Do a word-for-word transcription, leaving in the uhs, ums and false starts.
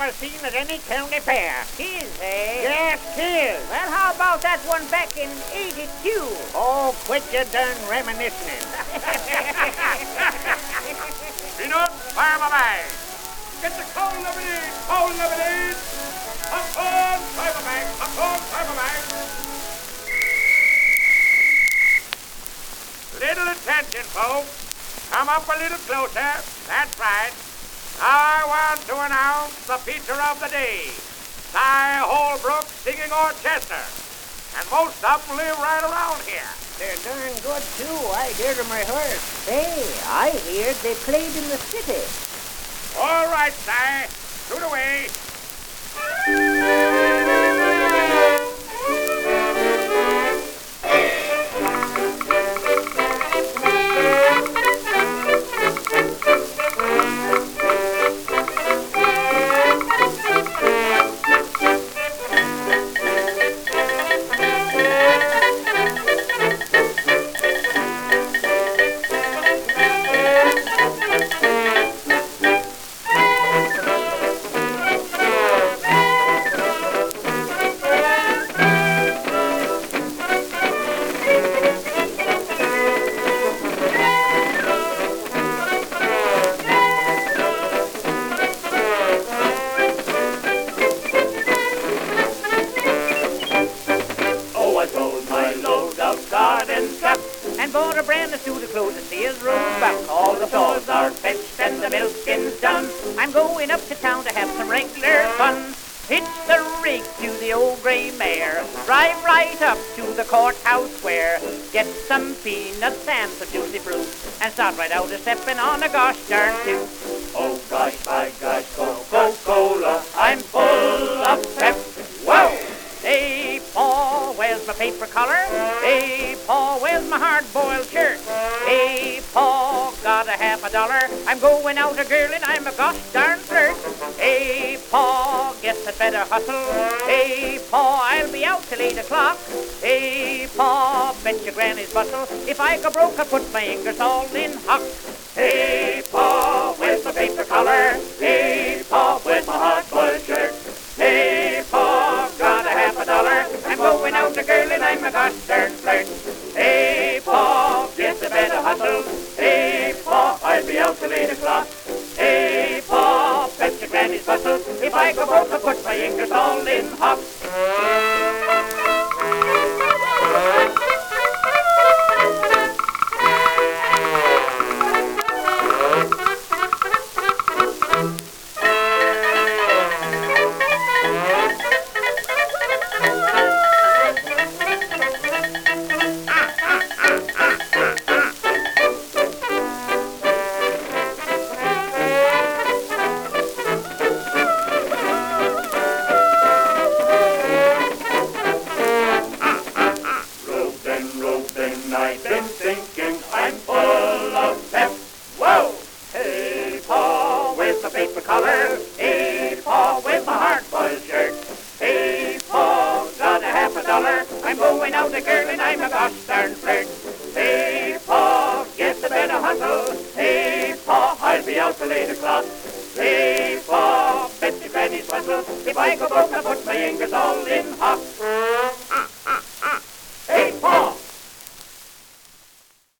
ever seen at any county fair. Tis, eh? Yes, tis. Well, how about that one back in eighty-two? Oh, quit your darn reminiscing. Peanut, fire my bag. Get the cold lemonade, cold lemonade. Popcorn, fire my bag, popcorn, fire my bag. Little attention, folks. Come up a little closer. That's right. I want to announce the feature of the day. Cy Holbrook Singing Orchestra. And most of them live right around here. They're darn good, too. I hear them rehearse. Hey, I heard they played in the city. All right, Cy. Shoot away. And bought a brand of suit of clothes to see his road back. All the souls are fetched and the milking's done. I'm going up to town to have some regular fun. Hitch the rig to the old grey mare. Drive right up to the courthouse square. Get some peanuts and some juicy fruit. And start right out a stepping on a gosh darn toot. Oh gosh, my gosh, Coca-Cola, I'm full of pep. Whoa! Hey, Paul, where's my paper collar? Hey, Paul, where's my hard-boiled shirt? Hey, Paul, got a half a dollar. I'm going out a-girling, I'm a gosh darn flirt. Hey, Paul, guess I'd better hustle. Hey, Paul, I'll be out till eight o'clock. Hey, Paul, bet your granny's bustle. If I go broke, I'll put my Ingersoll in hock. Hey,